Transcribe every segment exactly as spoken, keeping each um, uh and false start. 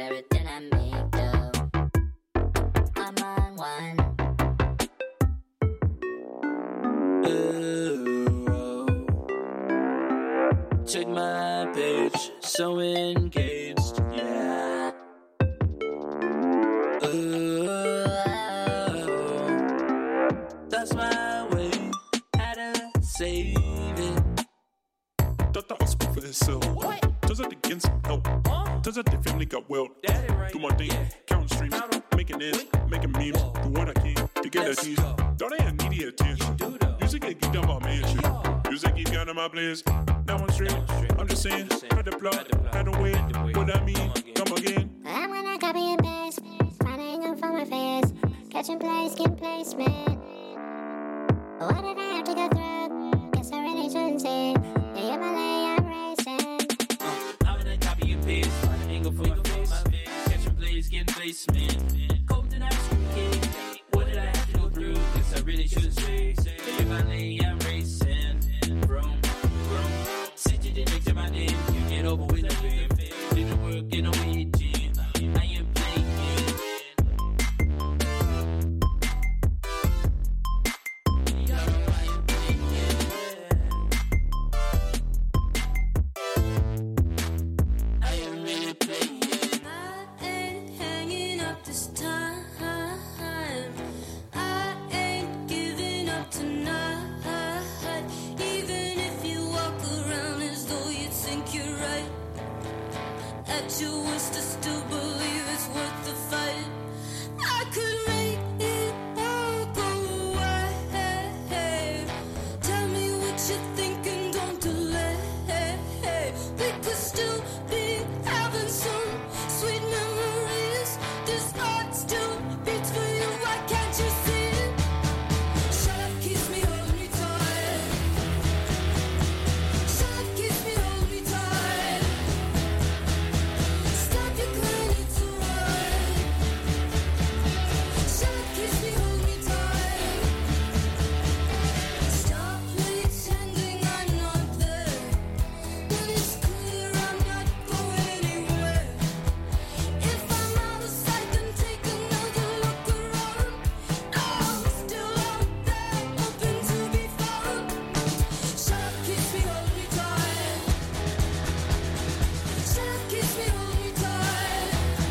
everything I make do. I'm on one. Ooh, check my page, so engaged, yeah. Ooh, that's my way, how to save it. Thought the hospital for himself. Turns out the against no. Turns out the family got well. Do my thing, counting streams, making ends, making memes. Do what I can to get that cheese. Thought I had media attention. Music ain't keep down my mansion. Music keep down my place. Now I'm straight. I'm just saying, had to plot, had to wait. What I mean, come again. I'm gonna copy and paste, finding up for my face, catching plays, get placement. What did I have to go through? Guess I really shouldn't say. Yeah, my lay, I'm racing. I'm gonna copy and paste, angle for my face, catching plays, getting placement. Cold and ice cream cake. What did I have to go through? Guess I really shouldn't say. Yeah, my lay, I'm racing. Vroom, vroom. Sit you didn't make my name. You get over with the fame. Did the work in a way, G. I am playing. You wish to still believe it's worth the fight. I could make it all go away. Tell me what you're thinking, don't delay. We could still be having some sweet memories. This heart still beats for you, why can't you see it? Shut up, kiss me, hold me tight. Shut up, kiss me, hold me tight. Stop your crying, it's alright. Shut up, kiss me, hold me tight. Stop pretending I'm not there. When it's clear I'm not going anywhere. If I'm out of sight, then take another look around. I'm still out there, hoping to be found. Shut up, kiss me, hold me tight. Shut up, kiss me, hold me tight.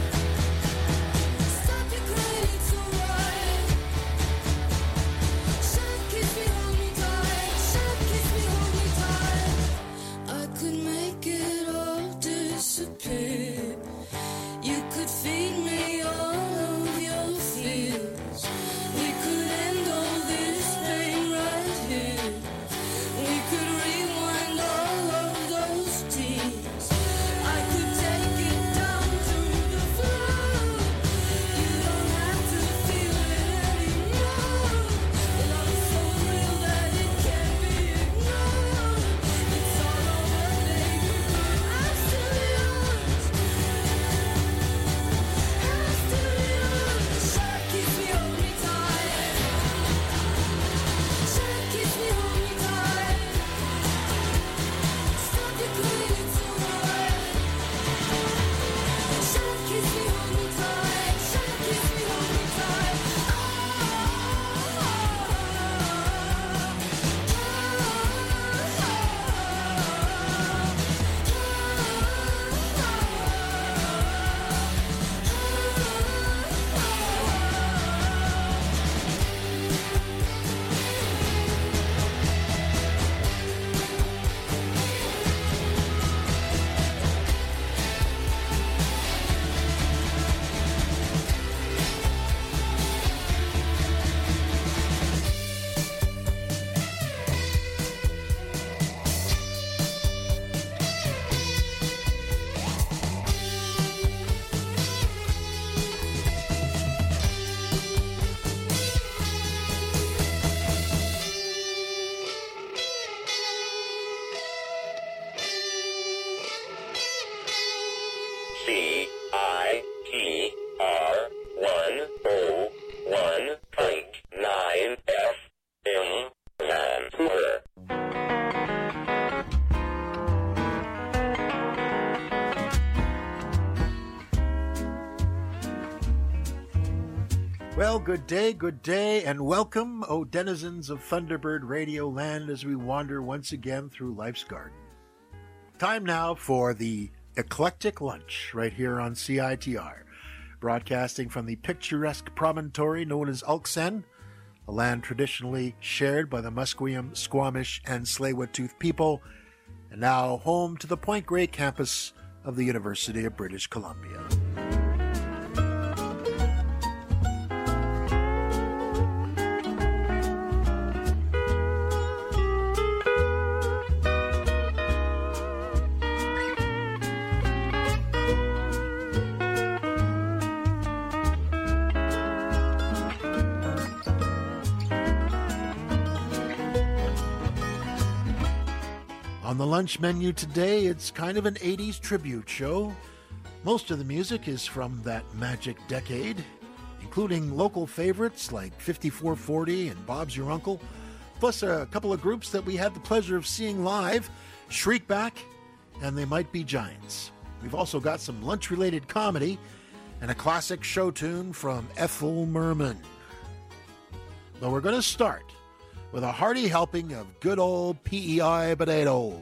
Stop your crying, it's alright. Shut up, kiss me, hold me tight. Shut up, kiss me, hold me tight. I could make it all disappear. You could feed me all of your fears. We could end all this pain right here. We could rewind all of those tears. I could take it down to the floor. You don't have to feel it anymore. The love is so real that it can't be ignored. It's all over, baby. I'm still yours. I'm still yours. Shut up, kiss me, hold me tight. Shut up, kiss me, hold me tight. Stop your crying, it's alright. Shut up, kiss me, hold me tight. Shut up, kiss me, hold me tight. C I T R one oh one point nine F M Vancouver. Well, good day, good day, and welcome, O denizens of Thunderbird Radio Land, as we wander once again through life's garden. Time now for the Eclectic Lunch, right here on C I T R, broadcasting from the picturesque promontory known as Ulksen, a land traditionally shared by the Musqueam, Squamish, and Tsleil-Waututh people, and now home to the Point Grey campus of the University of British Columbia. On the lunch menu today, it's kind of an eighties tribute show. Most of the music is from that magic decade, including local favorites like fifty-four forty and Bob's Your Uncle, plus a couple of groups that we had the pleasure of seeing live, Shriekback and They Might Be Giants. We've also got some lunch-related comedy and a classic show tune from Ethel Merman. But we're going to start with a hearty helping of good old P E I potatoes.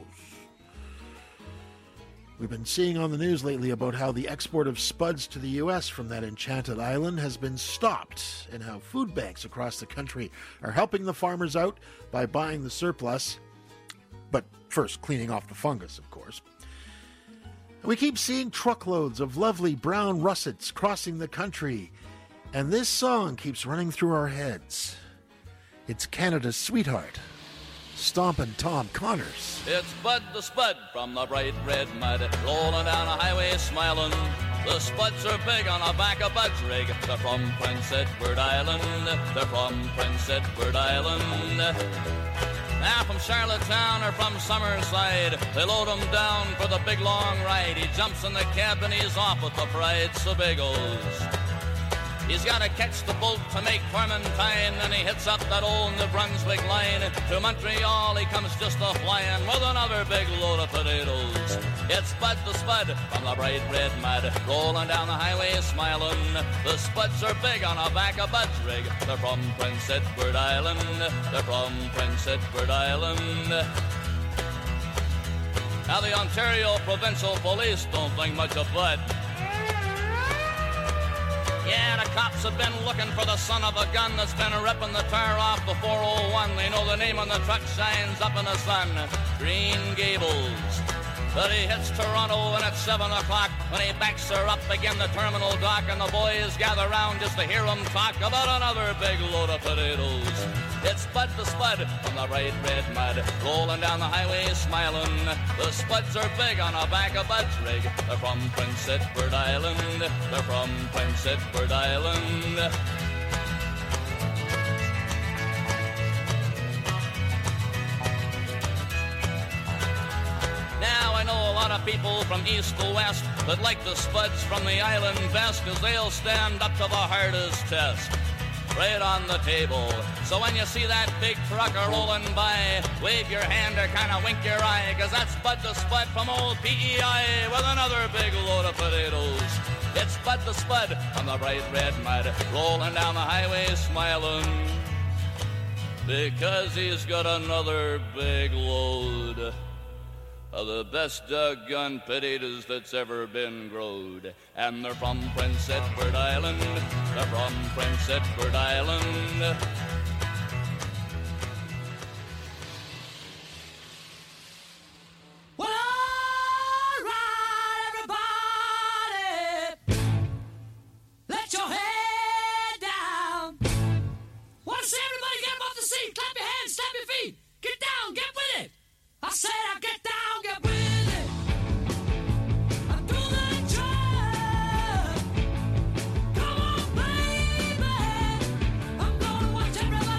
We've been seeing on the news lately about how the export of spuds to the U S from that enchanted island has been stopped, and how food banks across the country are helping the farmers out by buying the surplus, but first cleaning off the fungus, of course. And we keep seeing truckloads of lovely brown russets crossing the country, and this song keeps running through our heads. It's Canada's Sweetheart, Stompin' Tom Connors. It's Bud the Spud from the bright red mud, rolling down a highway smiling. The Spuds are big on the back of Bud's rig. They're from Prince Edward Island. They're from Prince Edward Island. Now from Charlottetown or from Summerside, they load him down for the big long ride. He jumps in the cab and he's off with the pride so big old. He's got to catch the boat to make Clementine, and he hits up that old New Brunswick line. To Montreal he comes just a-flying with another big load of potatoes. It's Bud the Spud from the bright red mud, rolling down the highway smiling. The Spuds are big on the back of Bud's rig. They're from Prince Edward Island. They're from Prince Edward Island. Now the Ontario Provincial Police don't think much of Bud. Yeah, the cops have been looking for the son of a gun that's been ripping the tar off the four oh one. They know the name on the truck shines up in the sun, Green Gables. But he hits Toronto and at seven o'clock when he backs her up again the terminal dock, and the boys gather round just to hear him talk about another big load of potatoes. It's Bud the Spud from the bright red mud, rolling down the highway smiling. The Spuds are big on the back of Bud's rig. They're from Prince Edward Island. They're from Prince Edward Island. Now I know a lot of people from east to west that like the Spuds from the island best, 'cause they'll stand up to the hardest test. Right on the table. So when you see that big trucker rolling by, wave your hand or kind of wink your eye, 'cause that's Bud the Spud from old P E I with another big load of potatoes. It's Bud the Spud on the bright red mud, rolling down the highway smiling, because he's got another big load of the best doggone potatoes that's ever been growed. And they're from Prince Edward Island. They're from Prince Edward Island. Well, all right, everybody, let your head down. Want to see everybody get up off the seat, clap your hands, stamp your feet, get down, get with it. I said I'll get down, get with it. I'm doing the job. Come on, baby. I'm gonna watch everybody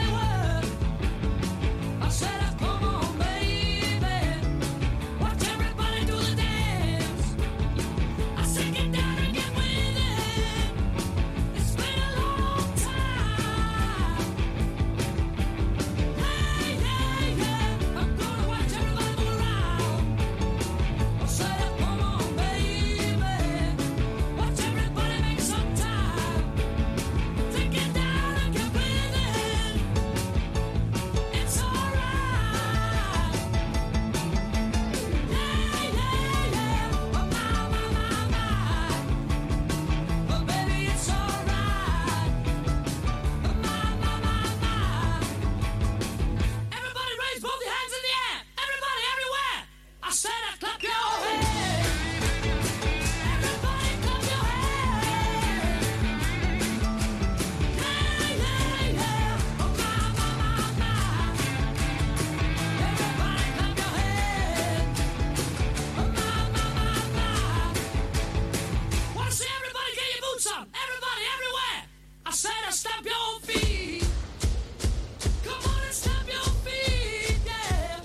some. Everybody, everywhere. I said, I stamp your feet. Come on and stamp your feet, yeah.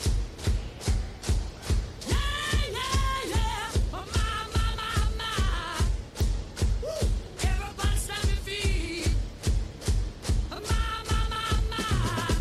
Yeah, yeah, yeah. Oh, my, my, my, my. Woo. Everybody stamp your feet. Oh, my, my, my, my.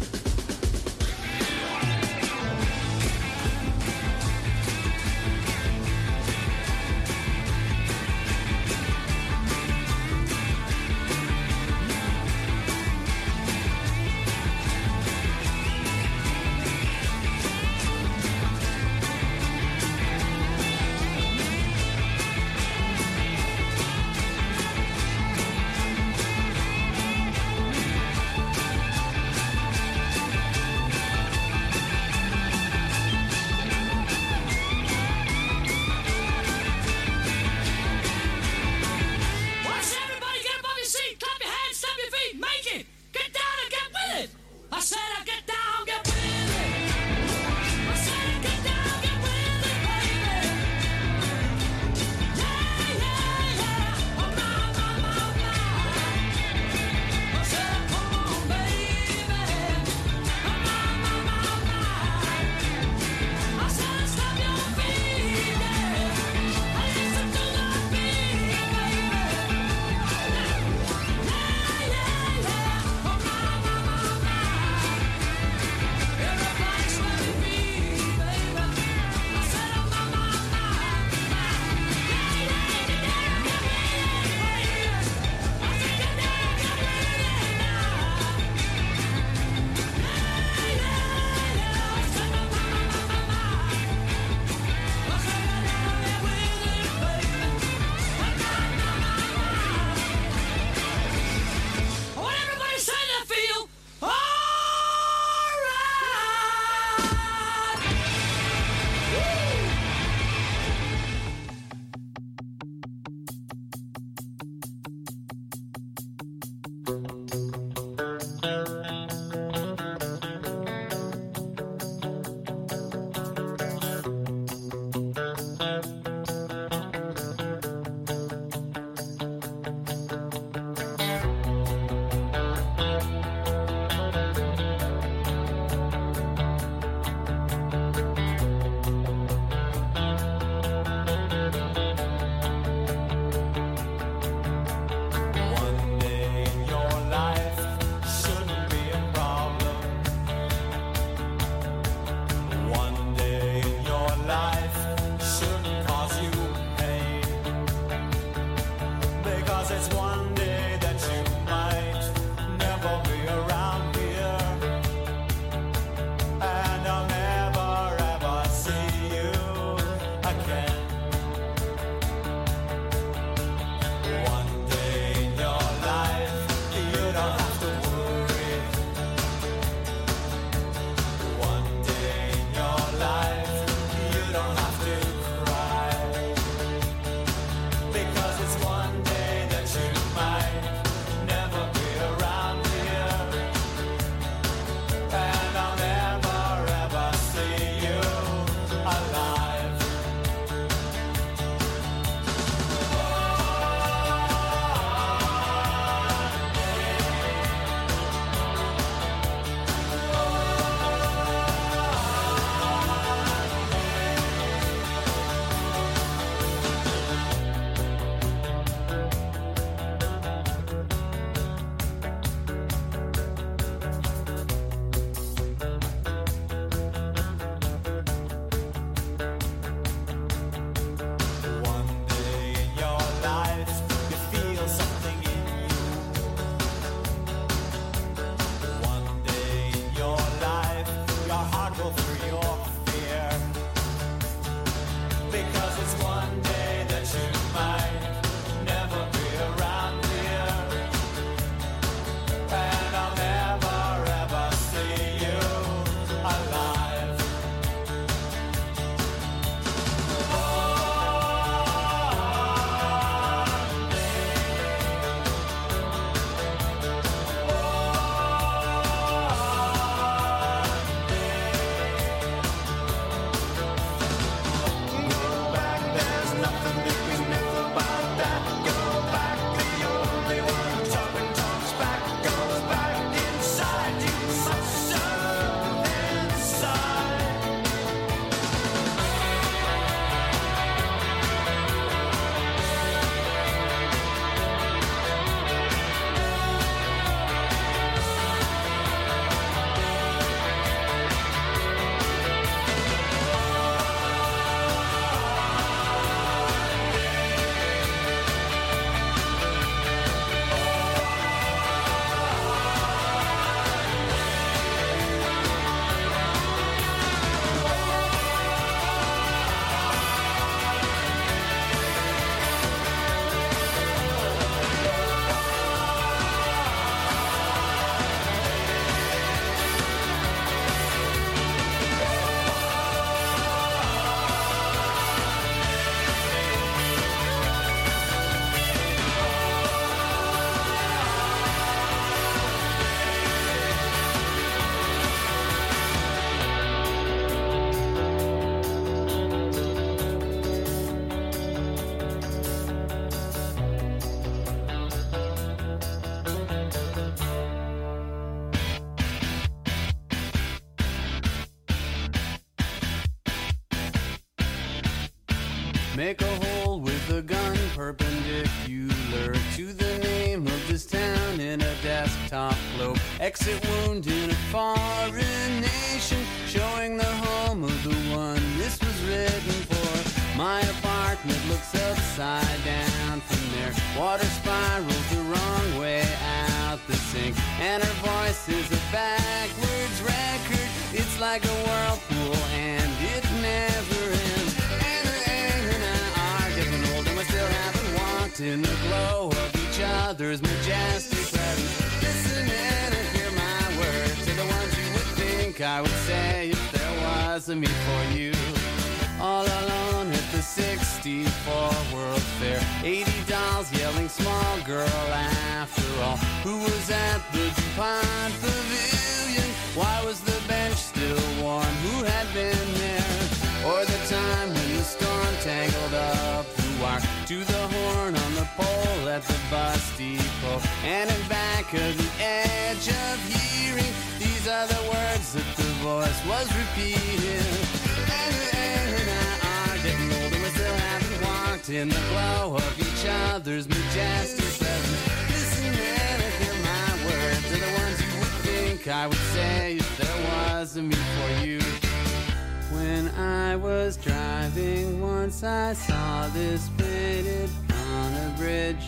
make a hole with a gun perpendicular to the name of this town in a desktop globe. Exit wound in a foreign nation, showing the home of the one this was written for. My apartment looks upside down from there. Water spirals the wrong way out the sink, and her voice is a backwards record. It's like a whirlpool and it never ends. And, and, and I are getting old and we still haven't walked in the glow of each other's majestic presence. Listen and hear my words are the ones you would think I would say if there was a me for you. All alone at the sixty-four World Fair, eighty dolls yelling small girl after all. Who was at the DuPont Pavilion? Why was the bench still warm? Who had been there? Or the time when the storm tangled up the wire to the horn on the pole at the bus depot, and in back of the edge of hearing, these are the words that the voice was repeating. And, and I are getting older, we still haven't walked in the glow of each other's majestic presence. Listen and hear my words are the ones you would think I would say if there was a me for you. When I was driving once, I saw this painted on a bridge.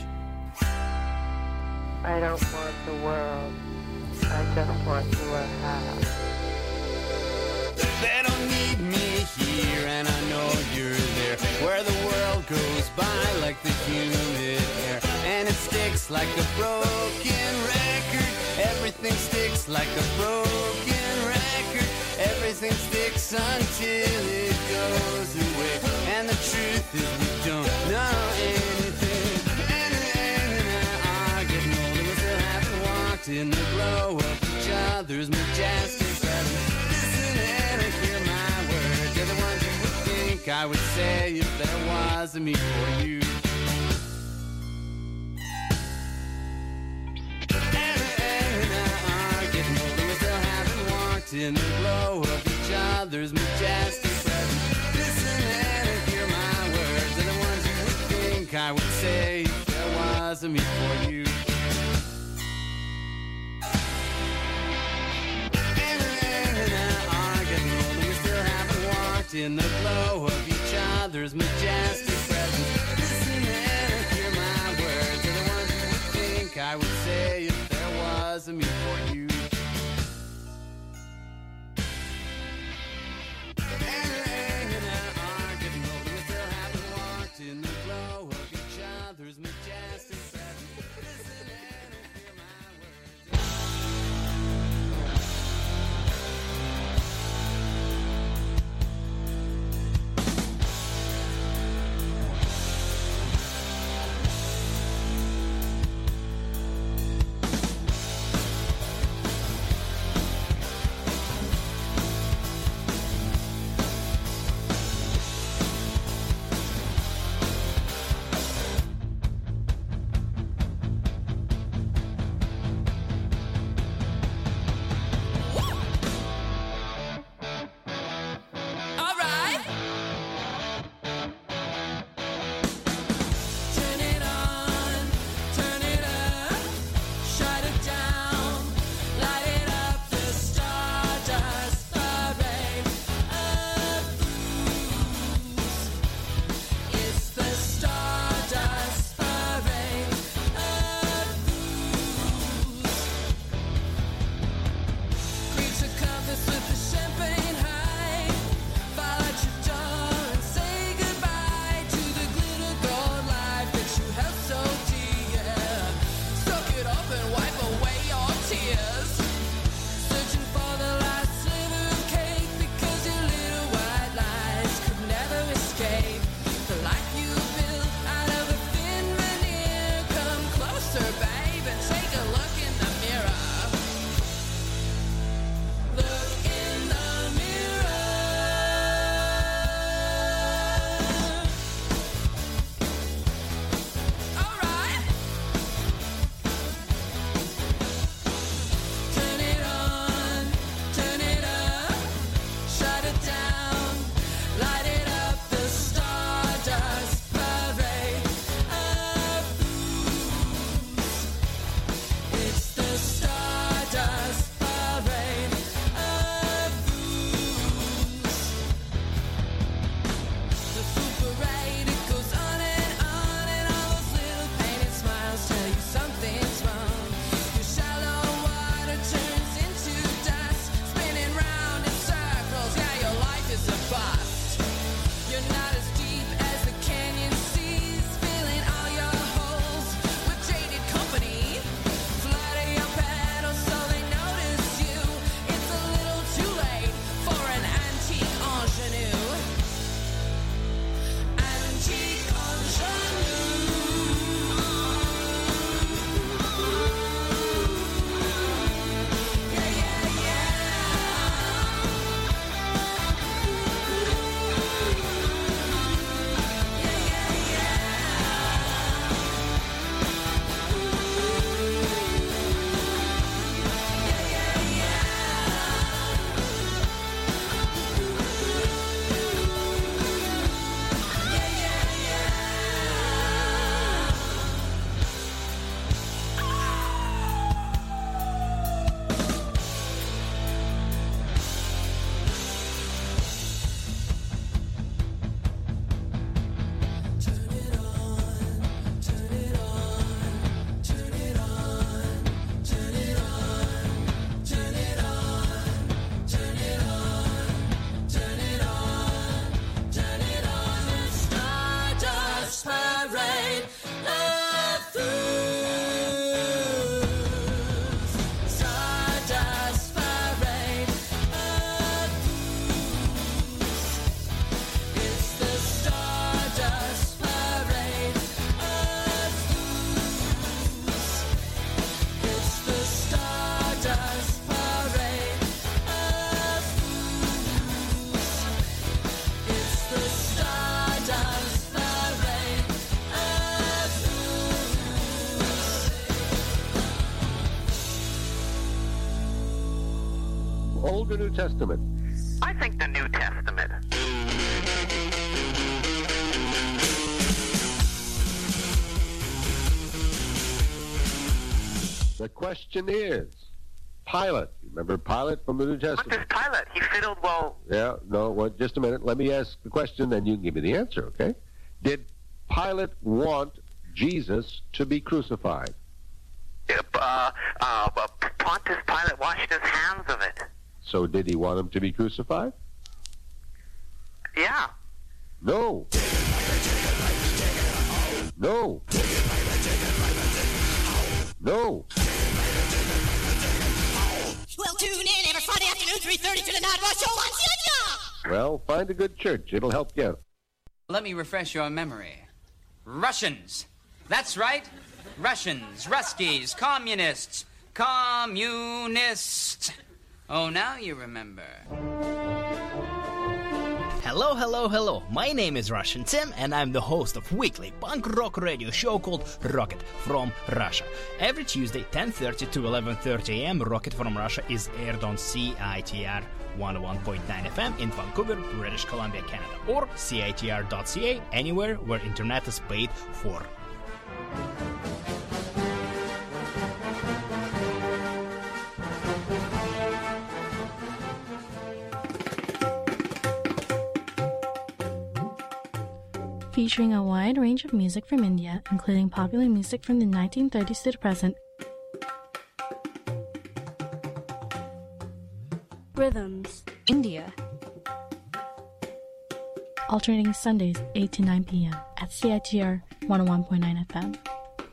I don't want the world, I just want you a half. They don't need me here, and I know you're there, where the world goes by like the humid air, and it sticks like a broken record. Everything sticks like a broken record. Everything sticks until it goes away, and the truth is we don't know anything. And, and I are getting older, we still haven't walked in the glow of each other's majestic presence. Listen and hear my words, they're the ones you would think I would say if there was a me for you. In the glow of each other's majestic presence. Listen and hear my words are the ones you would think I would say if there was a me for you. And, and I are getting older, we still haven't walked in the glow of each other's majestic presence. Old or New Testament? I think the New Testament. The question is, Pilate. Remember Pilate from the New Testament? What does Pilate? He fiddled well. Yeah, no, well, just a minute. Let me ask the question, then you can give me the answer, okay? Did Pilate want Jesus to be crucified? Uh, uh, Pontius Pilate washed his hands of it. So did he want him to be crucified? Yeah. No. No. No. Well, tune in every Friday afternoon, three thirty to the Night Rush Show on C I T R. Well, find a good church. It'll help you. Let me refresh your memory. Russians. That's right. Russians, Ruskies, communists, communists. Oh, now you remember. Hello, hello, hello. My name is Russian Tim, and I'm the host of weekly punk rock radio show called Rocket from Russia. Every Tuesday, ten thirty to eleven thirty a.m., Rocket from Russia is aired on C I T R one oh one point nine F M in Vancouver, British Columbia, Canada, or C I T R dot C A, anywhere where internet is paid for. Featuring a wide range of music from India, including popular music from the nineteen thirties to the present. Rhythms. India. Alternating Sundays, eight to nine p.m. at C I T R one oh one point nine F M.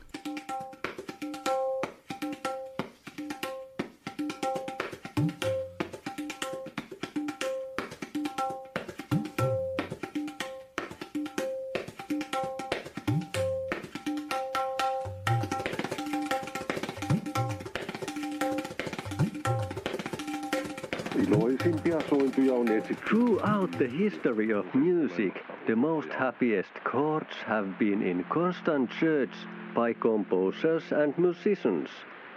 Throughout the history of music, the most happiest chords have been in constant search by composers and musicians.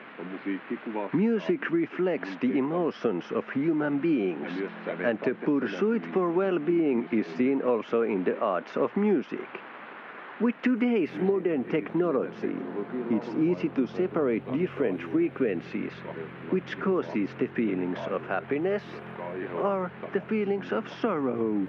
Music reflects the emotions of human beings, and the pursuit for well-being is seen also in the arts of music. With today's modern technology, it's easy to separate different frequencies, which causes the feelings of happiness or the feelings of sorrow.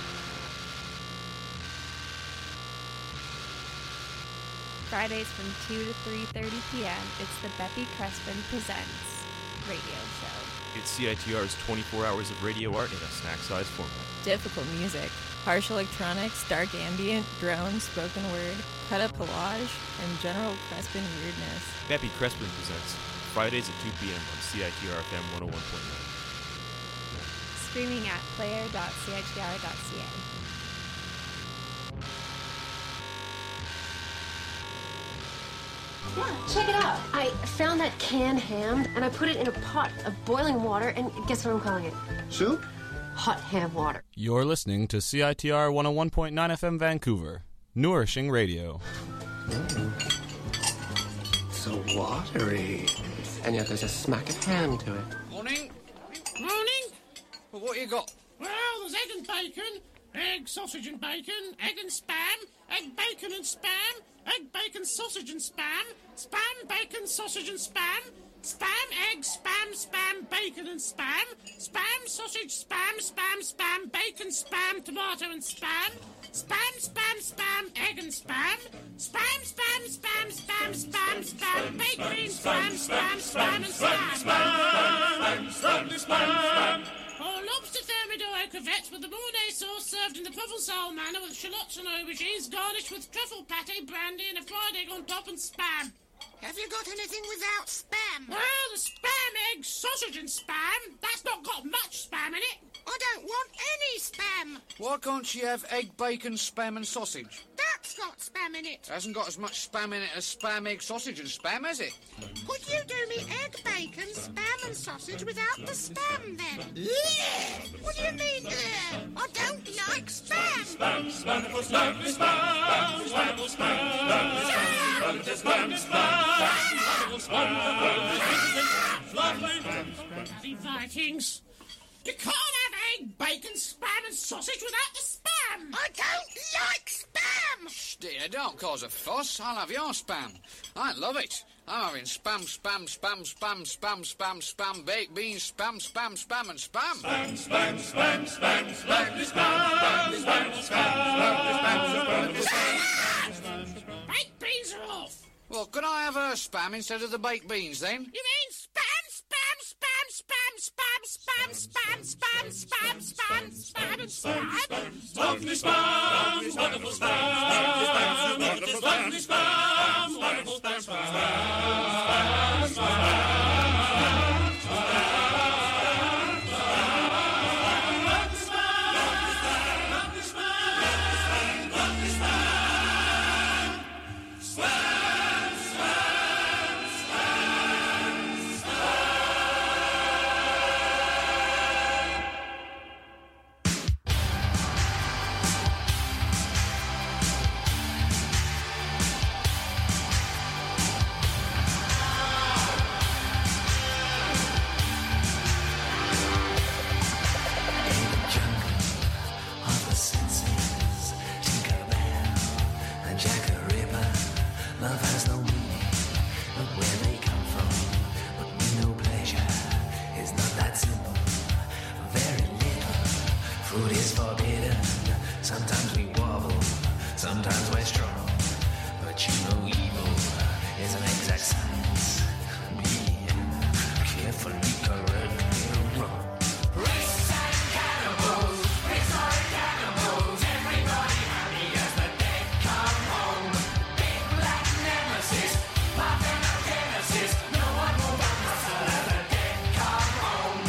Fridays from two to three thirty p.m., it's the Beppy Crespin Presents radio show. It's C I T R's twenty-four hours of radio art in a snack-sized format. Difficult music, harsh electronics, dark ambient, drone, spoken word, cut-up collage, and general Crespin weirdness. Beppy Crespin Presents, Fridays at two p.m. on C I T R F M one oh one point nine. Streaming at player dot C I T R dot C A. Yeah, check it out. I found that canned ham, and I put it in a pot of boiling water, and guess what I'm calling it? Soup? Hot ham water. You're listening to C I T R one oh one point nine F M Vancouver, nourishing radio. Mm. So watery. And yet there's a smack of ham to it. Morning. Morning. Well, what you got? Well, there's egg and bacon, egg, sausage and bacon, egg and spam, egg, bacon and spam, egg, bacon, sausage and spam, spam, bacon, sausage and spam, spam, egg, spam, spam, bacon and spam, spam, sausage, spam, spam, spam, bacon, spam, tomato and spam, spam, spam, spam, egg and spam, spam, spam, spam, spam, spam, spam, bakery, spam, spam, spam, and spam, spam, spam, spam. Or lobster thermidor crevettes with the Mornay sauce served in the Provençal manner with shallots and aubergines garnished with truffle pate, brandy, and a fried egg on top and spam. Have you got anything without spam? Well, the spam, egg, sausage and spam. That's not got much spam in it. I don't want any spam. Why can't you have egg, bacon, spam and sausage? That's got spam in it. It hasn't got as much spam in it as spam, egg, sausage and spam, has it? Could you do me egg, bacon, spam and sausage without the spam then? Yeah. What do you mean, uh, I don't like spam. Spam, spam, spam, spam, spam, spam, spam, spam, spam, spam, spam, spam, Bloody Vikings. You can't have egg, bacon, spam and sausage without the spam. I don't like spam! Shh, dear, don't cause a fuss. I'll have your spam. I love it. I'm having spam, spam, spam, spam, spam, spam, spam, baked beans, spam, spam, spam, and spam. Spam, spam, spam, spam, spam, spam, spam, spam, spam, spam. Baked beans are off. Well, could I have her spam instead of the baked beans, then? You mean spam, spam, spam, spam, spam, spam, spam, spam, spam, spam, and spam? Lovely spam, wonderful spam, wonderful spam, wonderful spam, spam, spam, spam. Love has no meaning, but where they come from. But we know pleasure is not that simple. Very little fruit is forbidden. Sometimes we wobble, sometimes we're strong. But you know evil is an exact science. Be carefully correctly wrong. Race and cannibals, prehistoric animals. Everybody happy as the dead come home. Big black nemesis, parthenogenesis. No one will run hustle as the dead come home.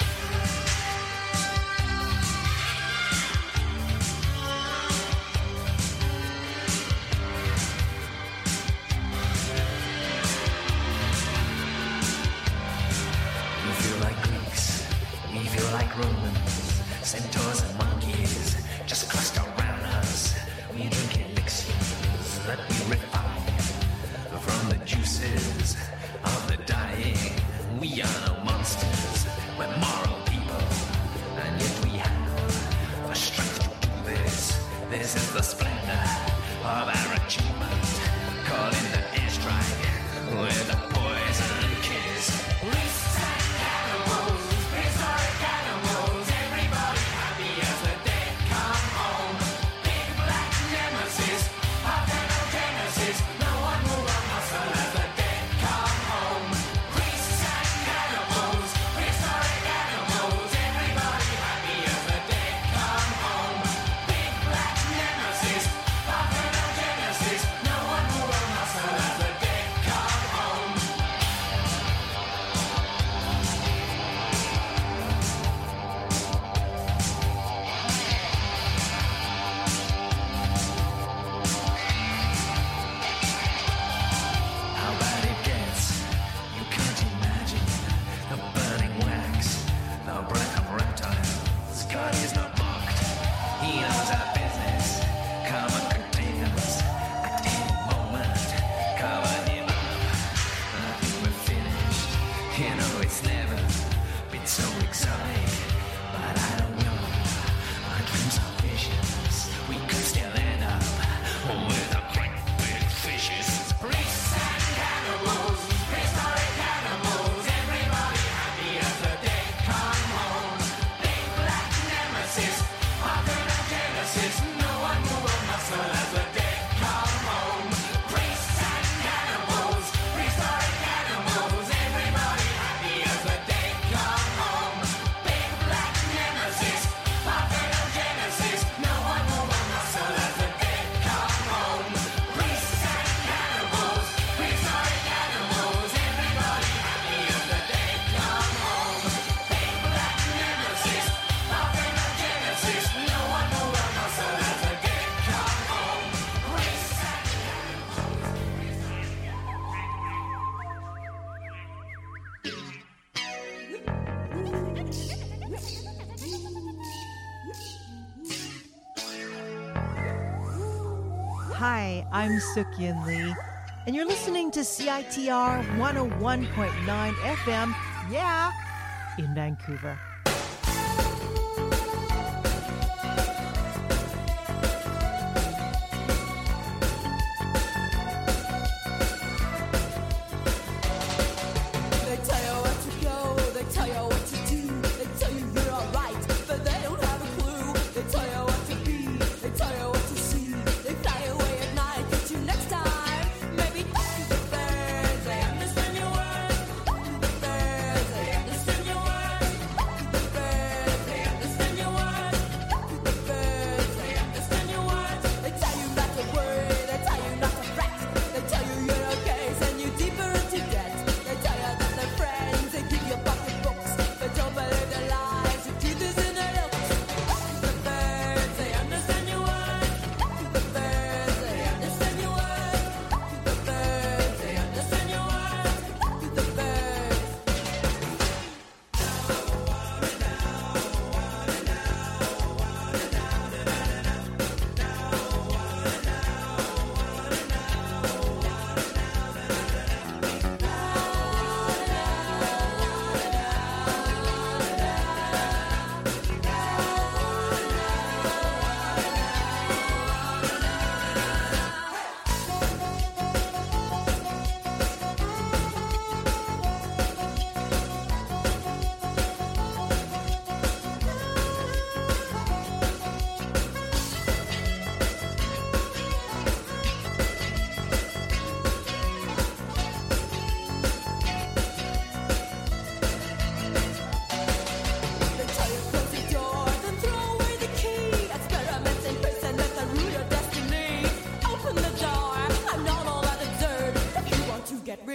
We feel like Greeks, we feel like Romans, centaurs and monkeys just cluster around us. We drink elixirs that we refine from the juices of the dying. We are no monsters, we're moral people, and yet we have the strength to do this. This is the splendor of our achievement. Call in the airstrike with a poison kiss. Priests and cannibals, prehistoric animals. Everybody happy as the dead come home. Big black nemesis, parthenogenesis. No one will run hustle as the dead come home. Priests and cannibals, prehistoric animals. Everybody happy as the dead come home. Big black nemesis, parthenogenesis. No one will run hustle as the dead come home. How bad it gets, you can't imagine. The burning wax, the breath of reptiles. God is not mocked, he knows our business. Come and contain us at any moment. Cover him up, I think we're finished. You know it's never been so exotic, but I don't know. Our dreams are vicious. We could still end up with a great big fishes. Priests and cannibals, prehistoric animals. Everybody happy as the dead come home. Big black nemesis, parthenogenesis. No one will run hustle as the dead come home. Priests and cannibals, prehistoric animals. Everybody happy as the dead come home. Big black nemesis, parthenogenesis. No one will run hustle as the dead come home. Priests and cannibals, prehistoric animals. Everybody happy as the dead come home. Big black nemesis, parthenogenesis. No one will run hustle as the dead come home. Priests and Hi, I'm Sukyin Lee, and you're listening to C I T R one oh one point nine F M, yeah, in Vancouver.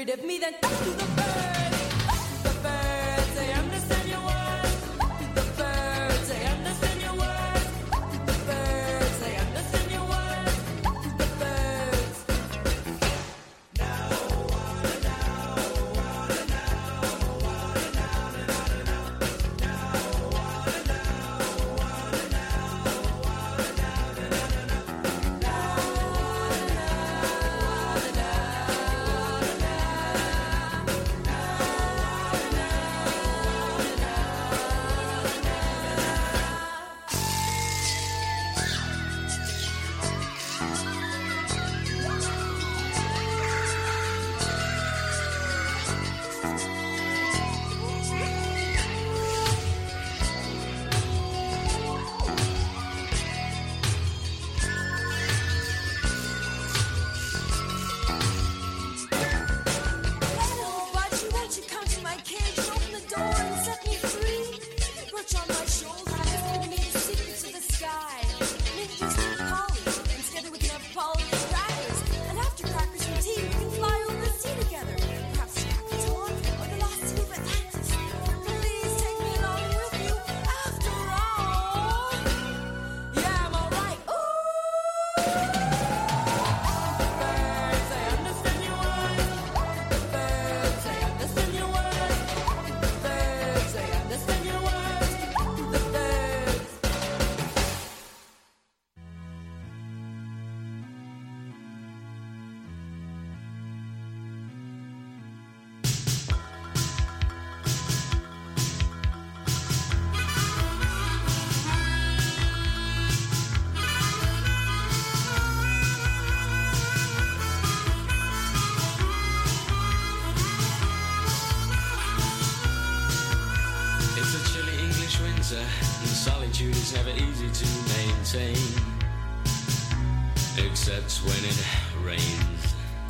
afraid of me, then talk to the birds. Talk to the birds, I understand your words. Talk to the birds, I understand your words. Talk to the birds, I understand your words. Talk to the birds. Now, wanna know, wanna know, wanna know, wanna know, now, wanna know, wanna know, wanna know, now, Hello, Budgie, won't you come to my cage and open the door and set me free? Perch on my shoulder, whisper me the secrets of the sky. And introduce me to Polly, and together we can have Polly and crackers. And after crackers and tea, we can fly over the sea together. Perhaps to Capricorn or the lost city of Atlantis. Please take me along with you, after all. Yeah, I'm alright. Ooh! Birds, I understand your words. Birds, I understand your words. Birds, I understand your words. The birds. It's a chilly English winter, and solitude is never easy to maintain, except when it rains.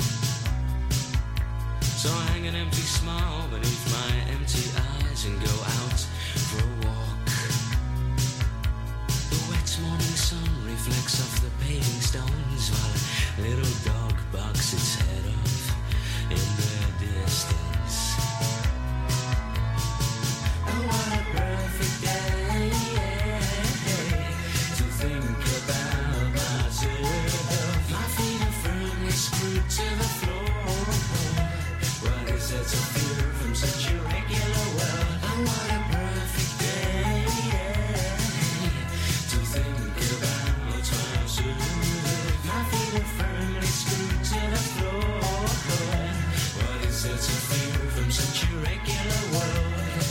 So I hang an empty smile beneath my empty eyes and go out for a walk. The wet morning sun reflects off the paving stones while a little dog barks its head off in the distance. Oh, what a perfect day, to think about myself. My feet are firmly screwed to the floor. What is there to fear from such a regular world? Oh, what a perfect day, to think about myself. My feet are firmly screwed to the floor. What is there to fear from such a regular world?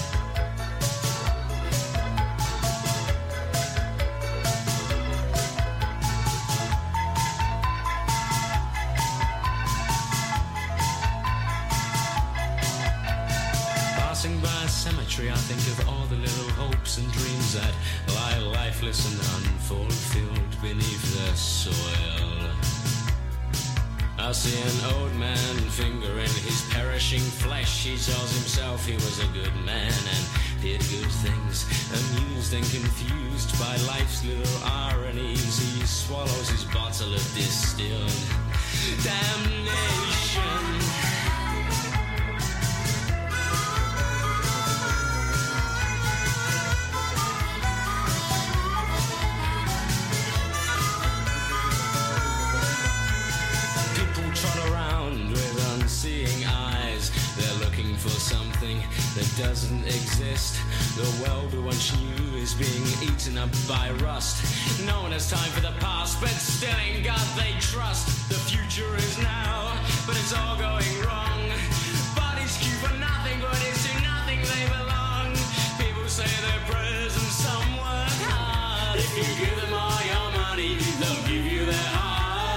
Passing by a cemetery, I think of all the little hopes and dreams that lie lifeless and unfulfilled beneath the soil. I see an old man fingering his perishing flesh. He tells himself he was a good man and did good things. Amused and confused by life's little ironies, he swallows his bottle of distilled damnation. People trot around with unseeing eyes. They're looking for something that doesn't exist. The world we once knew is being eaten up by rust. No one has time for the past, but still in God they trust. The future is now, but it's all going wrong. Bodies queue for nothing, but it's to nothing they belong. People say their prayers and some work hard. If you give them all your money, they'll give you their hearts.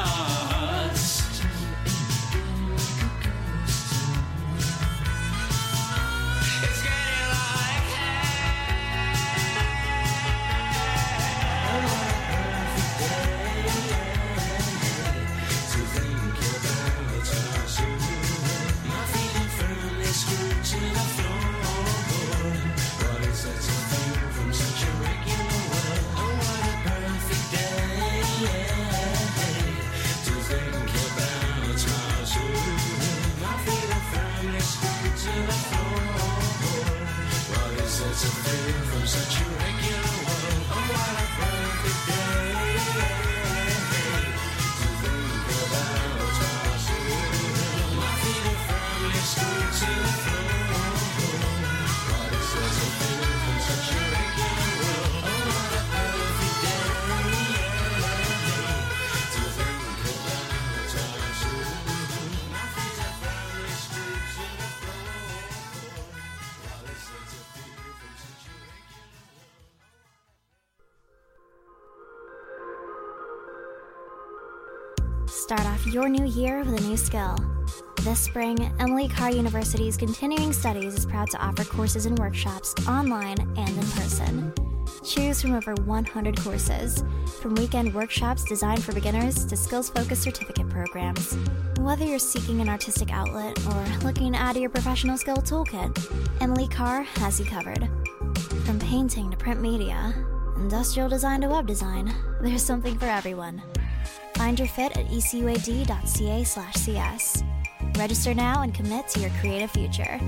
It's getting like to think about us. Start off your new year with a new skill. This spring, Emily Carr University's Continuing Studies is proud to offer courses and workshops online and in person. Choose from over one hundred courses, from weekend workshops designed for beginners to skills-focused certificate programs. Whether you're seeking an artistic outlet or looking to add to your professional skill toolkit, Emily Carr has you covered. From painting to print media, industrial design to web design, there's something for everyone. Find your fit at ecuad.ca slash cs. Register now and commit to your creative future.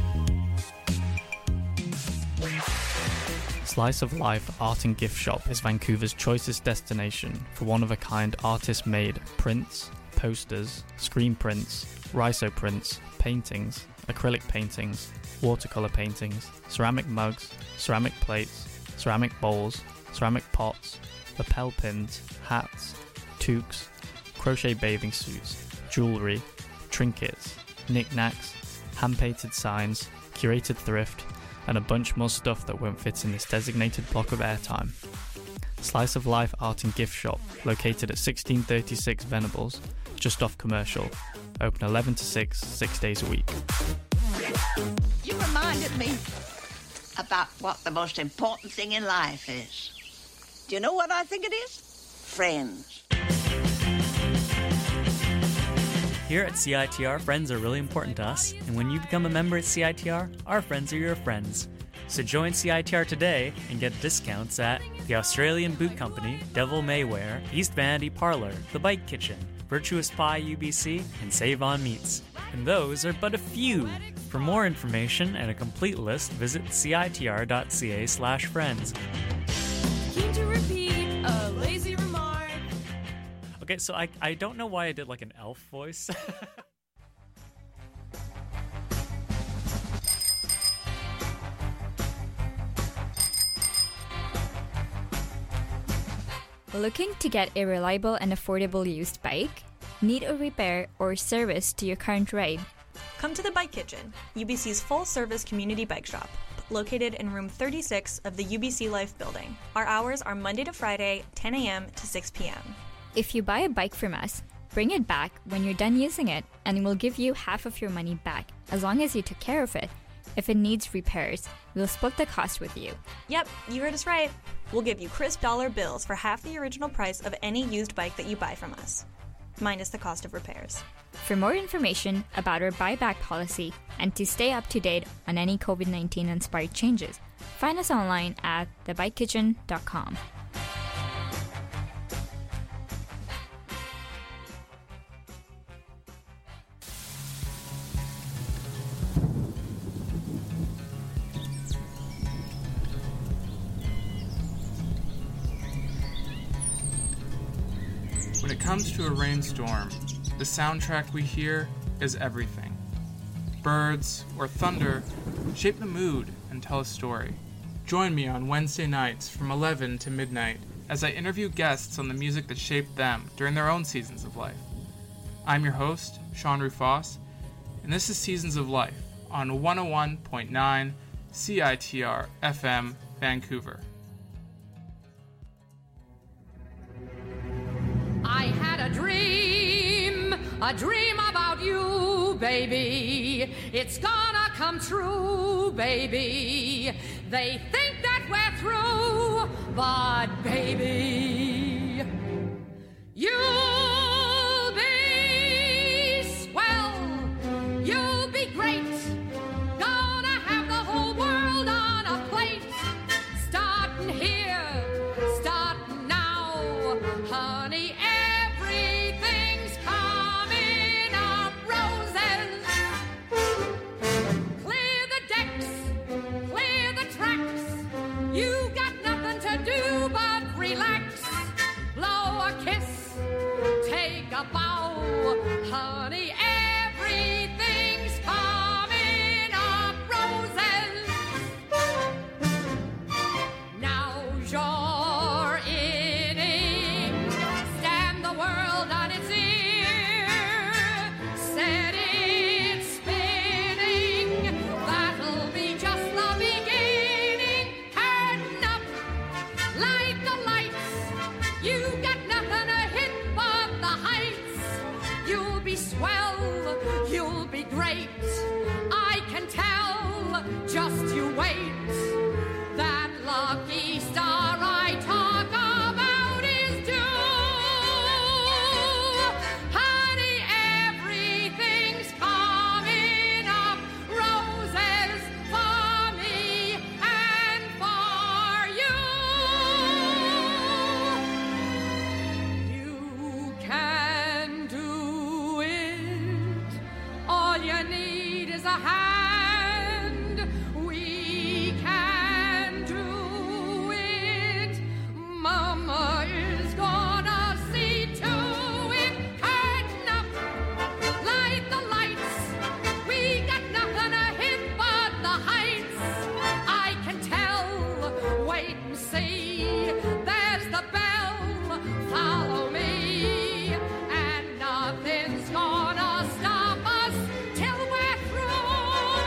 Slice of Life Art and Gift Shop is Vancouver's choicest destination for one-of-a-kind artist-made prints, posters, screen prints, rhizo prints, paintings, acrylic paintings, watercolor paintings, ceramic mugs, ceramic plates, ceramic bowls, ceramic pots, lapel pins, hats, toques, crochet bathing suits, jewellery, trinkets, knickknacks, hand-painted signs, curated thrift, and a bunch more stuff that won't fit in this designated block of airtime. Slice of Life Art and Gift Shop, located at sixteen thirty-six Venables, just off Commercial, open eleven to six, six days a week. You reminded me about what the most important thing in life is. Do you know what I think it is? Friends. Here at C I T R, friends are really important to us, and when you become a member at C I T R, our friends are your friends. So join C I T R today and get discounts at the Australian Boot Company, Devil May Wear, East Vanity Parlor, The Bike Kitchen, Virtuous Pie U B C, and Save On Meats. And those are but a few. For more information and a complete list, visit citr.ca slash friends. Keen to repeat a lazy remark. Okay, so I, I don't know why I did like an elf voice. Looking to get a reliable and affordable used bike? Need a repair or service to your current ride? Come to the Bike Kitchen, U B C's full-service community bike shop, located in room thirty-six of the U B C Life building. Our hours are Monday to Friday, ten a.m. to six p.m. If you buy a bike from us, bring it back when you're done using it, and we'll give you half of your money back, as long as you took care of it. If it needs repairs, we'll split the cost with you. Yep, you heard us right. We'll give you crisp dollar bills for half the original price of any used bike that you buy from us, minus the cost of repairs. For more information about our buyback policy and to stay up to date on any COVID nineteen inspired changes, find us online at the bike kitchen dot com. When it comes to a rainstorm, the soundtrack we hear is everything. Birds or thunder shape the mood and tell a story. Join me on Wednesday nights from eleven to midnight as I interview guests on the music that shaped them during their own seasons of life. I'm your host, Sean Rufus, and this is Seasons of Life on one oh one point nine C I T R F M Vancouver. I had a dream, a dream about you, baby. It's gonna come true, baby. They think that we're through, but baby, you'll be swell, you'll be great. Gonna have the whole world on a plate. Starting here, starting now, honey. Relax, blow a kiss a hand, we can do it. Mama is gonna see to it. Curtain up, light the lights. We got nothing to hit but the heights. I can tell, wait and see. There's the bell, follow me. And nothing's gonna stop us till we're through.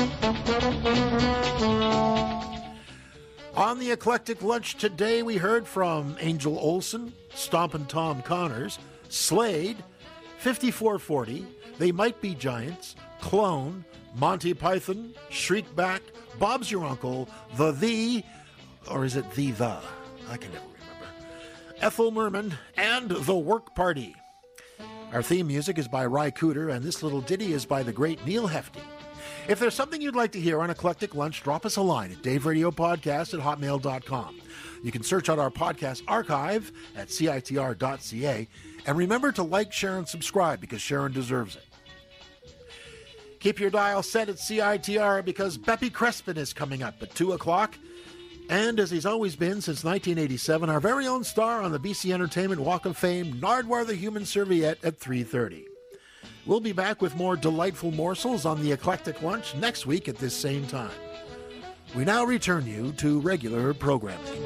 On the Eclectic Lunch today, we heard from Angel Olsen, Stompin' Tom Connors, Slade, fifty-four forty, They Might Be Giants, Clone, Monty Python, Shriekback, Bob's Your Uncle, The The, or is it The The? I can never remember. Ethel Merman, and The Work Party. Our theme music is by Ry Cooder, and this little ditty is by the great Neil Hefti. If there's something you'd like to hear on Eclectic Lunch, drop us a line at dave radio podcast at hotmail dot com. You can search out our podcast archive at C I T R dot C A, and remember to like, share, and subscribe because Sharon deserves it. Keep your dial set at C I T R because Beppy Crespin is coming up at two o'clock. And as he's always been since nineteen eighty-seven, our very own star on the B C Entertainment Walk of Fame, Nardwuar the Human Serviette at three thirty. We'll be back with more delightful morsels on the Eclectic Lunch next week at this same time. We now return you to regular programming.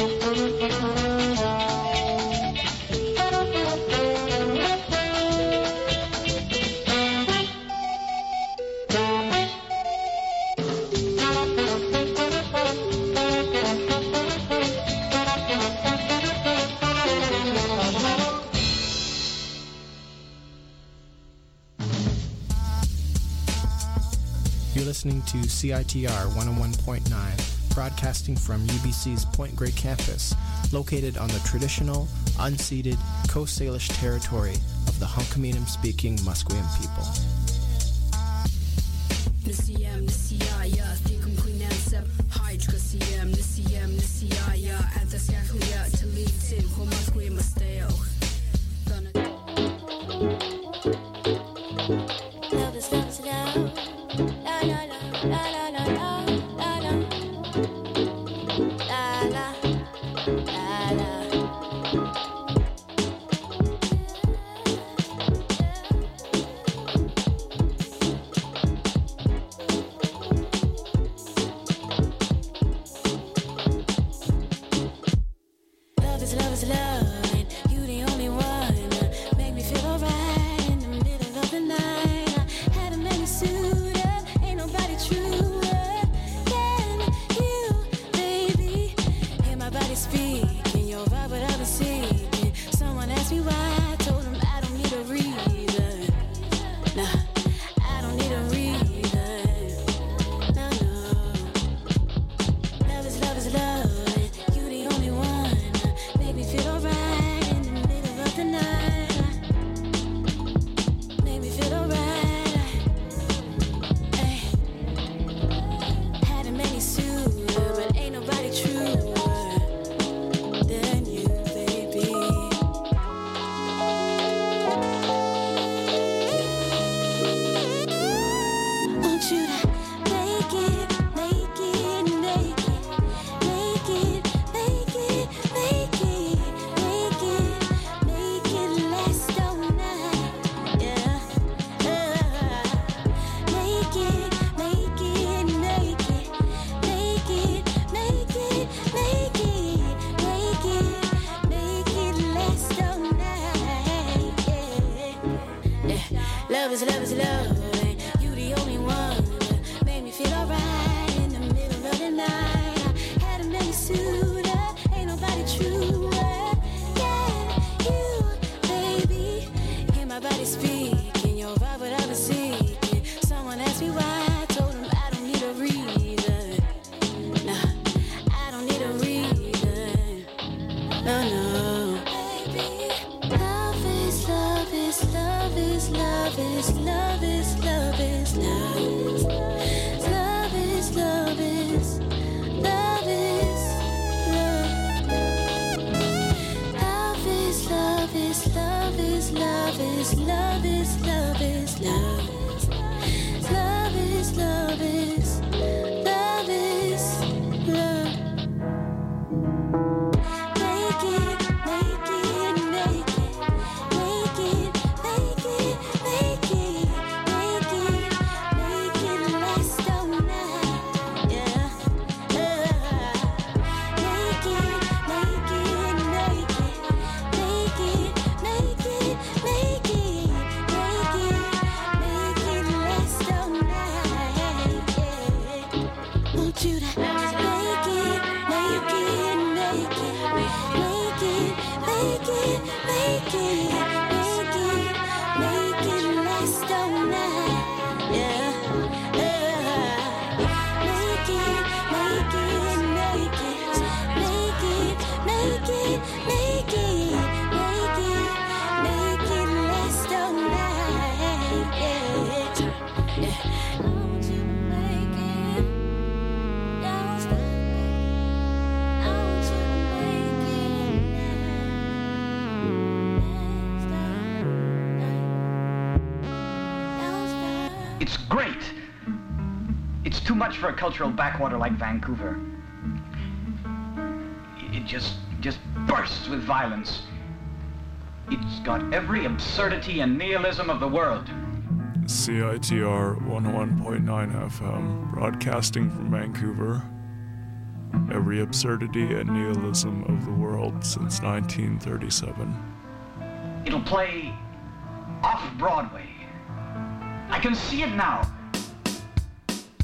You're listening to C I T R one oh one point nine, broadcasting from U B C's Point Grey campus, located on the traditional, unceded Coast Salish territory of the Hunkaminam-speaking Musqueam people. It's great. It's too much for a cultural backwater like Vancouver. It just, just bursts with violence. It's got every absurdity and nihilism of the world. C I T R one oh one point nine F M, broadcasting from Vancouver. Every absurdity and nihilism of the world since nineteen thirty-seven. It'll play off-Broadway. I can see it now.